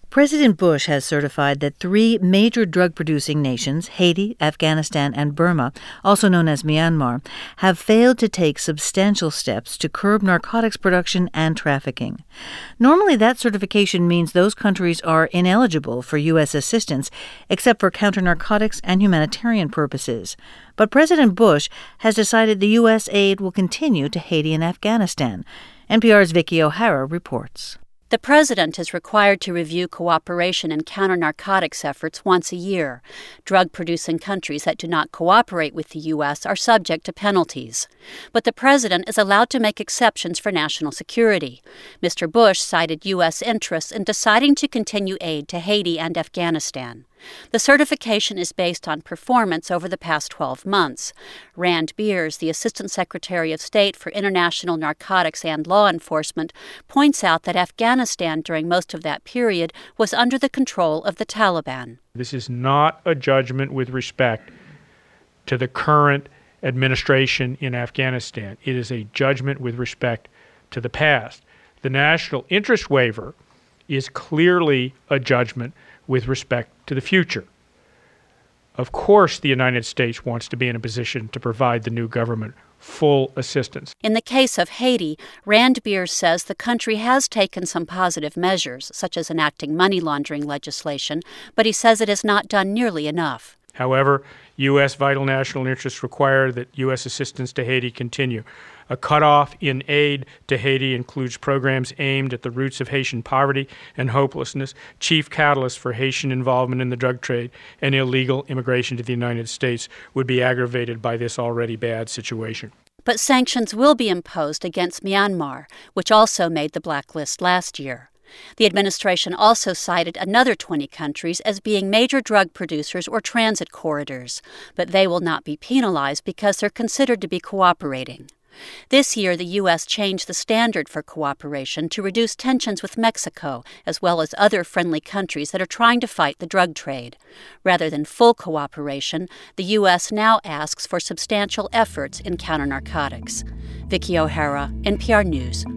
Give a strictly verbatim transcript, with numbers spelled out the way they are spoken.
President Bush has certified that three major drug-producing nations, Haiti, Afghanistan, and Burma, also known as Myanmar, have failed to take substantial steps to curb narcotics production and trafficking. Normally, that certification means those countries are ineligible for U S assistance, except for counter-narcotics and humanitarian purposes. But President Bush has decided the U S aid will continue to Haiti and Afghanistan. N P R's Vicki O'Hara reports. The president is required to review cooperation in counter-narcotics efforts once a year. Drug-producing countries that do not cooperate with the U S are subject to penalties. But the president is allowed to make exceptions for national security. Mister Bush cited U S interests in deciding to continue aid to Haiti and Afghanistan. The certification is based on performance over the past twelve months. Rand Beers, the Assistant Secretary of State for International Narcotics and Law Enforcement, points out that Afghanistan during most of that period was under the control of the Taliban. This is not a judgment with respect to the current administration in Afghanistan. It is a judgment with respect to the past. The national interest waiver is clearly a judgment with respect to the future. Of course, the United States wants to be in a position to provide the new government full assistance. In the case of Haiti, Rand Beers says the country has taken some positive measures, such as enacting money laundering legislation, but he says it has not done nearly enough. However, U S vital national interests require that U S assistance to Haiti continue. A cutoff in aid to Haiti includes programs aimed at the roots of Haitian poverty and hopelessness, chief catalysts for Haitian involvement in the drug trade, and illegal immigration to the United States would be aggravated by this already bad situation. But sanctions will be imposed against Myanmar, which also made the blacklist last year. The administration also cited another twenty countries as being major drug producers or transit corridors, but they will not be penalized because they're considered to be cooperating. This year, the U S changed the standard for cooperation to reduce tensions with Mexico, as well as other friendly countries that are trying to fight the drug trade. Rather than full cooperation, the U S now asks for substantial efforts in counter-narcotics. Vicki O'Hara, N P R News.